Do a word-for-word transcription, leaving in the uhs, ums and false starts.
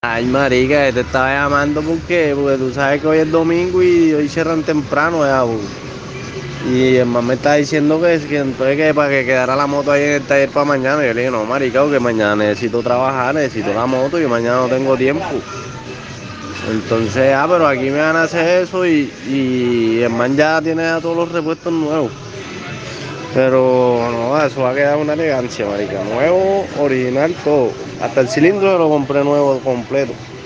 Ay, marica, te estaba llamando porque, porque tú sabes que hoy es domingo y hoy cierran temprano ya, bu. Y el man me está diciendo que, que entonces que para que quedara la moto ahí en el taller para mañana. Yo le dije, no, marica, que mañana necesito trabajar, necesito la moto y mañana no tengo tiempo. Entonces, ah, pero aquí me van a hacer eso y, y el man ya tiene ya todos los repuestos nuevos. Pero no, eso va a quedar una elegancia, marica. Nuevo, original, todo. Hasta el cilindro lo compré nuevo completo.